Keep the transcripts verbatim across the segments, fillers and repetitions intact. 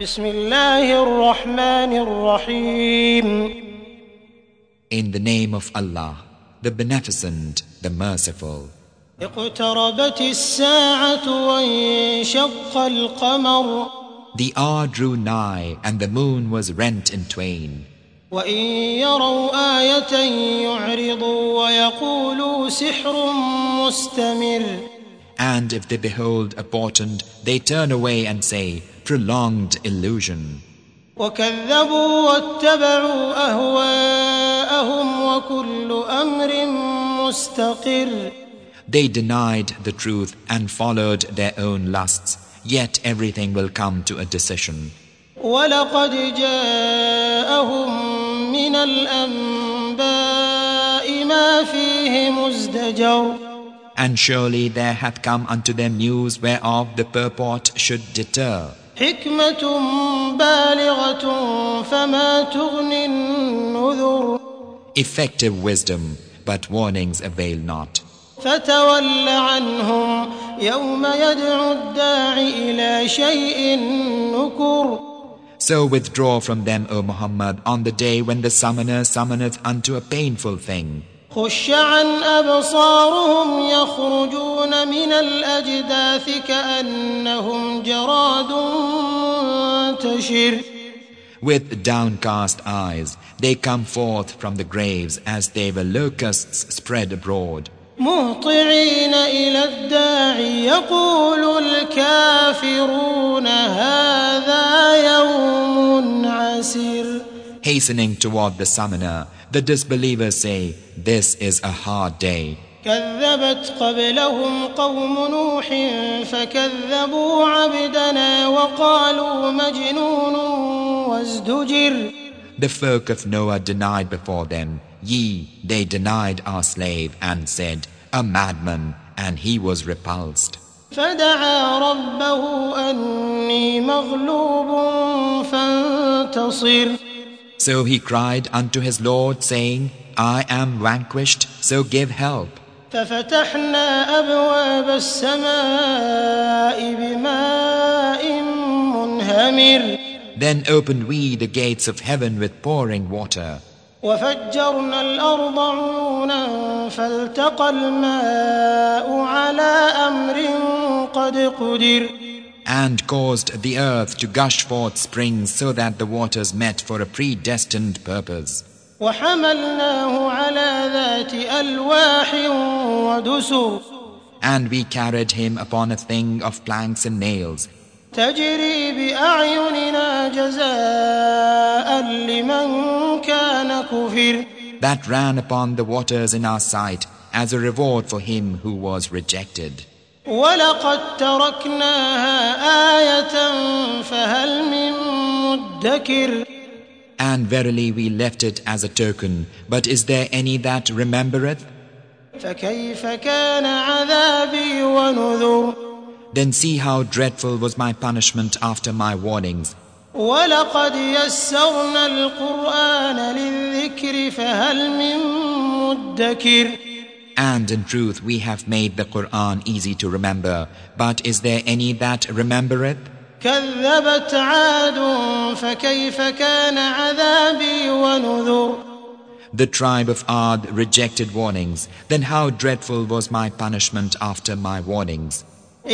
Bismillahir-Rahmanir-Rahim. In the name of Allah, the Beneficent, the Merciful. اقتربت الساعة وانشق القمر. The hour drew nigh and the moon was rent in twain. وإن يروا آية يعرضوا ويقولوا سحر مستمر. And if they behold a portent, they turn away and say, prolonged illusion. وكذبوا واتبعوا أهواءهم وكل أمر مستقر. They denied the truth and followed their own lusts, yet everything will come to a decision. وَلَقَدْ جَاءَهُم مِّنَ الْأَنبَاءِ مَا فِيهِ مُزْدَجَرٌ. And surely there hath come unto them news whereof the purport should deter. حِكْمَةٌ بَالِغَةٌ فَمَا تُغْنِ النُّذُرُ. Effective wisdom, but warnings avail not. فَتَوَلَّ عَنْهُمْ يَوْمَ يَدْعُ الدَّاعِ إِلَى شَيْءٍ نُكُرٍ. So withdraw from them, O Muhammad, on the day when the summoner summoneth unto a painful thing. خُشَّ عَنْ أَبْصَارُهُمْ يَخْرُجُونَ مِنَ الْأَجْدَاثِ كَأَنَّهُمْ جَرَادٌ مُنْتَشِرٌ. With downcast eyes, they come forth from the graves as they were locusts spread abroad. مهطعين إلى الداع يقول الكافرون هذا يوم عسير. Hastening toward the summoner, the disbelievers say, this is a hard day. كذبت قبلهم قوم نوح فكذبوا عبدنا وقالوا مجنون وازدجر. The folk of Noah denied before them. Ye, they denied our slave and said, a madman, and he was repulsed. فدعا ربه أني مغلوب فانتصر. So he cried unto his Lord, saying, I am vanquished, so give help. ففتحنا أبواب السماء بماء منهمر. Then opened we the gates of heaven with pouring water. وفجرنا الأرض عيونا فالتقى الماء على أمر قد قدر. And caused the earth to gush forth springs so that the waters met for a predestined purpose. وحملناه على ذات ألواح ودسر. And we carried him upon a thing of planks and nails. تجري بأعيننا جزاء لمن كان كفر. That ran upon the waters in our sight as a reward for him who was rejected. وَلَقَدْ تَرَكْنَاهَا آيَةً فَهَلْ مِن مُدَّكِرٍ. And verily we left it as a token, but is there any that remembereth? فَكَيْفَ كَانَ عَذَابِي وَنُذُرِ. Then see how dreadful was my punishment after my warnings. وَلَقَدْ يَسَّرْنَا الْقُرْآنَ لِلذِّكْرِ فَهَلْ مِن مُدَّكِرٍ. And in truth we have made the Qur'an easy to remember, but is there any that remembereth? كذبت عاد فكيف كان عذابي ونذر. The tribe of Ad rejected warnings. Then how dreadful was my punishment after my warnings.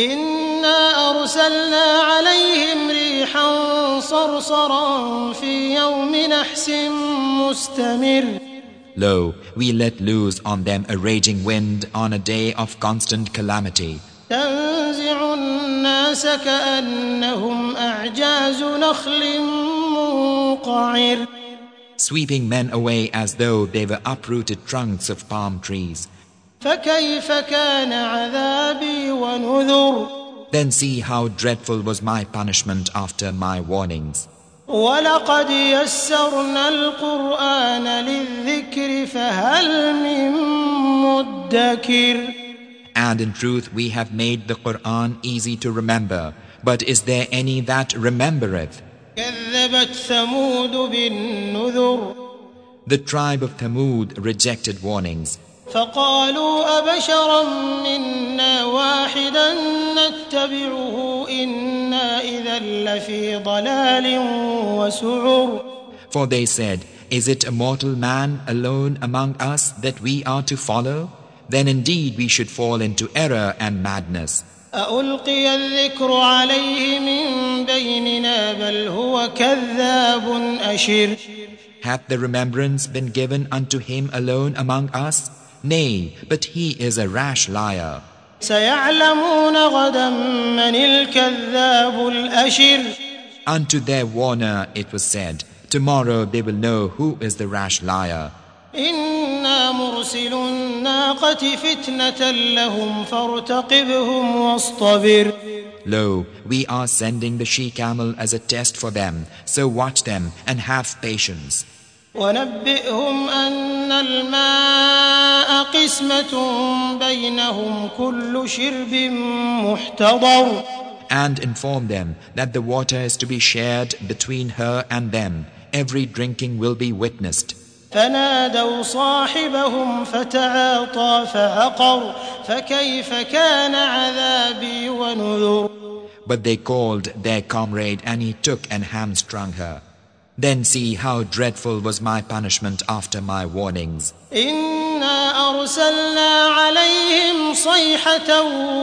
إنا أرسلنا عليهم ريحا صرصرا في يوم نحس مستمر. Lo, we let loose on them a raging wind on a day of constant calamity. تنزع الناس كأنهم أعجاز نخل منقعر. Sweeping men away as though they were uprooted trunks of palm trees. فكيف كان عذابي ونذر. Then see how dreadful was my punishment after my warnings. وَلَقَدْ يَسَّرْنَا الْقُرْآنَ لِلذِّكْرِ فَهَلْ مِن مُدَّكِرٍ. And in truth we have made the Qur'an easy to remember, but is there any that remembereth? كَذَّبَتْ ثَمُودُ بِالنُّذُرِ. The tribe of Thamud rejected warnings. فَقَالُوا أَبَشَرًا مِنَّا وَاحِدًا نَتَّبِعُهُ إِنَّا إِنَّا إِذًا لَّفِي ضَلَالٍ وَسُعُرٍ. For they said, is it a mortal man alone among us that we are to follow? Then indeed we should fall into error and madness. أَأُلْقِيَ الذِّكْرُ عَلَيْهِ مِن بَيْنِنَا بَلْ هُوَ كَذَّابٌ أَشِرٌ. Hath the remembrance been given unto him alone among us? Nay, but he is a rash liar. سَيَعْلَمُونَ غَدًا مَّنِ الْكَذَّابُ الْأَشِرُ. Unto their warner it was said, tomorrow they will know who is the rash liar. إِنَّا مُرْسِلُو النَّاقَةِ فِتْنَةً لَّهُمْ فَارْتَقِبْهُمْ وَاصْطَبِرْ. Lo, we are sending the she-camel as a test for them, so watch them and have patience. وَنَبِّئْهُمْ أَنَّ الْمَاءَ قِسْمَةٌ بَيْنَهُمْ كُلُّ شِرْبٍ مُحْتَضَرٌ. And inform them that the water is to be shared between her and them. Every drinking will be witnessed. فنادوا صاحبهم فتعاطى فعقر فكيف كان عذابي ونذر. But they called their comrade and he took and hamstrung her. Then see how dreadful was my punishment after my warnings. إنا أرسلنا عليهم صيحة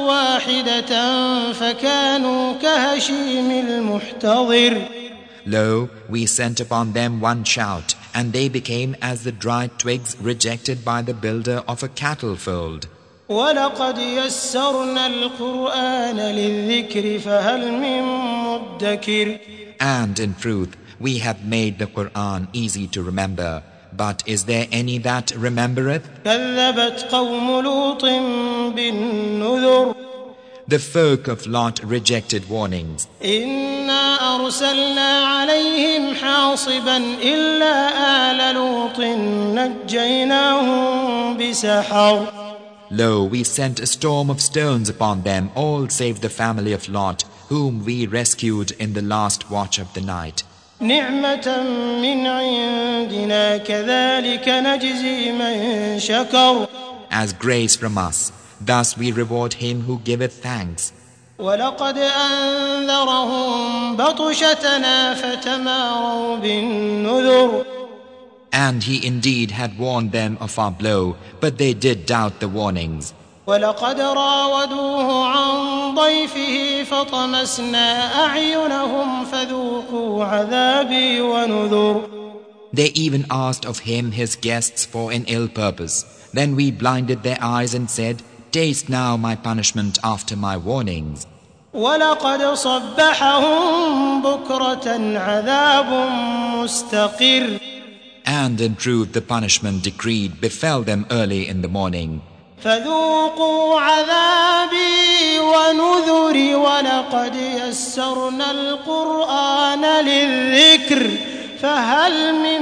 واحدة فكانوا كهشيم المحتضر. Lo, we sent upon them one shout, and they became as the dried twigs rejected by the builder of a cattle fold. وَلَقَدْ يَسَّرْنَا الْقُرْآنَ لِلذِّكْرِ فَهَلْ مِن مُّدَّكِرٍ. And in truth, we have made the Qur'an easy to remember. But is there any that remembereth? كَذَّبَتْ قَوْمُ لُوطٍ بِالنُّذُرِ. The folk of Lot rejected warnings. إِنَّا أَرْسَلْنَا عَلَيْهِمْ حَاصِبًا إِلَّا آلَ لُوطٍ نَجَّيْنَاهُمْ بِسَحَرٍ. Lo, we sent a storm of stones upon them, all save the family of Lot, whom we rescued in the last watch of the night. نِعْمَةً مِّنْ عِندِنَا كَذَلِكَ نَجْزِي مَن شَكَرَ. As grace from us, thus we reward him who giveth thanks. وَلَقَدْ أَنذَرَهُم بَطْشَتَنَا فَتَمَارَوْا بِالنُّذُرِ. And he indeed had warned them of our blow, but they did doubt the warnings. وَلَقَدْ رَاوَدُوهُ عَن ضَيْفِهِ فَطَمَسْنَا أَعْيُنَهُمْ فَذُوقُوا عَذَابِي وَنُذُرِ. They even asked of him his guests for an ill purpose. Then we blinded their eyes and said, taste now my punishment after my warnings. وَلَقَدْ صَبَّحَهُم بُكْرَةً عَذَابٌ مُسْتَقِرٌّ. And in truth the punishment decreed befell them early in the morning. فَذُوقُوا عَذَابِي وَنُذُرِ وَلَقَدْ يَسَّرْنَا الْقُرْآنَ لِلذِّكْرِ فَهَلْ مِن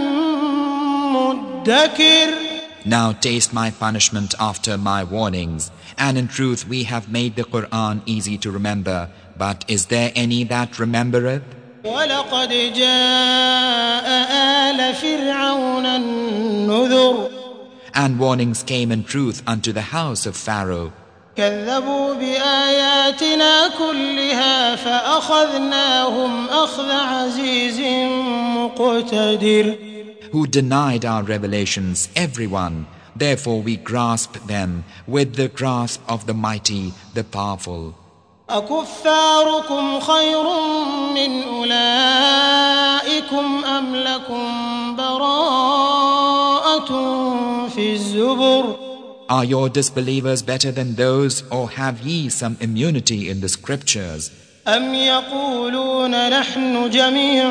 مُّدَّكِرٍ. Now taste my punishment after my warnings. And in truth we have made the Qur'an easy to remember. But is there any that remembereth? وَلَقَدْ جَاءَ آلَ فِرْعَوْنَ النُّذُرُ. And warnings came in truth unto the house of Pharaoh. كَذَّبُوا بِآيَاتِنَا كُلِّهَا فَأَخَذْنَاهُمْ أَخْذَ عَزِيزٍ مُقْتَدِرٍ. Who denied our revelations, everyone. Therefore we grasped them with the grasp of the mighty, the powerful. أَكُفَّارُكُمْ خَيْرٌ مِّنْ أُولَٰئِكُمْ أَمْ لَكُمْ بَرَاءَةٌ فِي الزُّبُرِ. Are your disbelievers better than those, or have ye some immunity in the scriptures? أَمْ يَقُولُونَ نَحْنُ جَمِيعٌ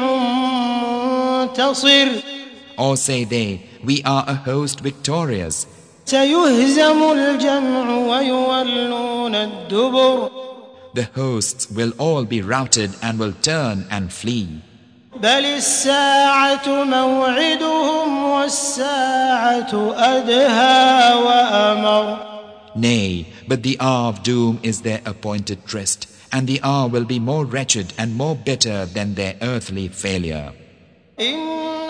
مُّنتَصِرٌ. Or say they, we are a host victorious. سَيُهْزَمُ الْجَمْعُ وَيُوَلُّونَ الدُّبُرَ. The hosts will all be routed and will turn and flee. بَلِ السَّاعَةُ مَوْعِدُهُمْ وَالسَّاعَةُ أَدْهَىٰ وَأَمَرُ. Nay, but the hour of doom is their appointed tryst, and the hour will be more wretched and more bitter than their earthly failure. إِنَّ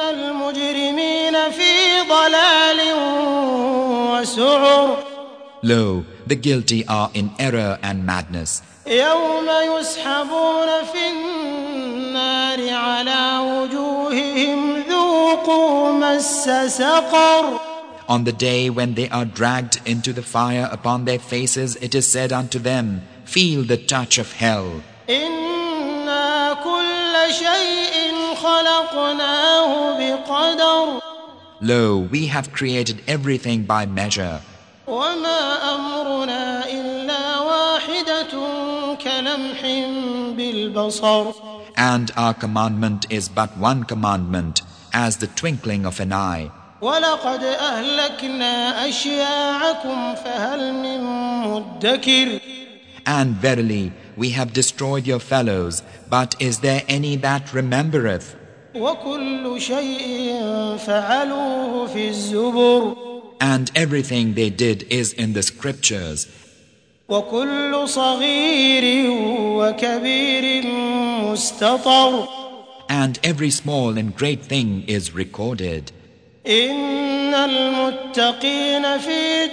الْمُجْرِمِينَ فِي ضَلَالٍ وَسُعُرٍ. Lo, the guilty are in error and madness. يوم يسحبون في النار على وجوههم ذوقوا مس سقر. On the day when they are dragged into the fire upon their faces, it is said unto them, feel the touch of hell. إنا كل شيء خلقناه بقدر. Lo, we have created everything by measure. وما أمرنا إلا واحدة كلمح بالبصر. And our commandment is but one commandment, as the twinkling of an eye. ولقد أهلكنا أشياعكم فهل من مدكر. And verily, we have destroyed your fellows, but is there any that remembereth? وكل شيء فعلوه في الزبر. And everything they did is in the scriptures. وكل صغير وكبير مستطر. And every small and great thing is recorded. إن المتقين في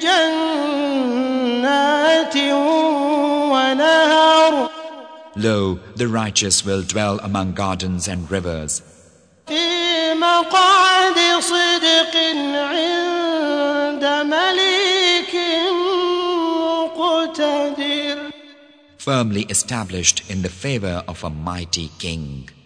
جنات ونهر. Lo, the righteous will dwell among gardens and rivers. في مقعد صدق عند مليك مقتدر. Firmly established in the favor of a mighty king.